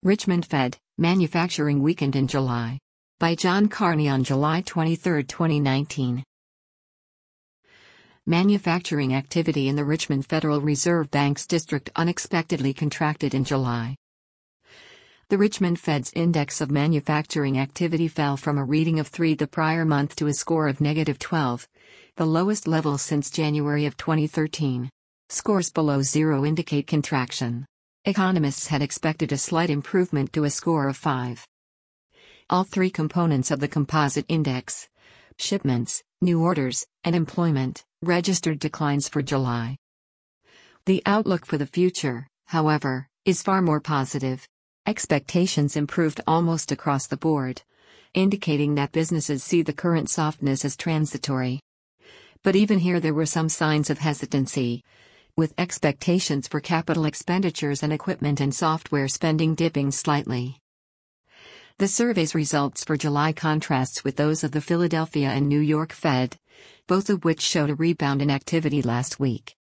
Richmond Fed, Manufacturing Weekend in July. By John Carney on July 23, 2019. Manufacturing activity in the Richmond Federal Reserve Bank's district unexpectedly contracted in July. The Richmond Fed's index of manufacturing activity fell from a reading of 3 the prior month to a score of -12, the lowest level since January of 2013. Scores below zero indicate contraction. Economists had expected a slight improvement to a score of 5. All three components of the composite index, shipments, new orders, and employment, registered declines for July. The outlook for the future, however, is far more positive. Expectations improved almost across the board, indicating that businesses see the current softness as transitory. But even here there were some signs of hesitancy, with expectations for capital expenditures and equipment and software spending dipping slightly. The survey's results for July contrasts with those of the Philadelphia and New York Fed, both of which showed a rebound in activity last week.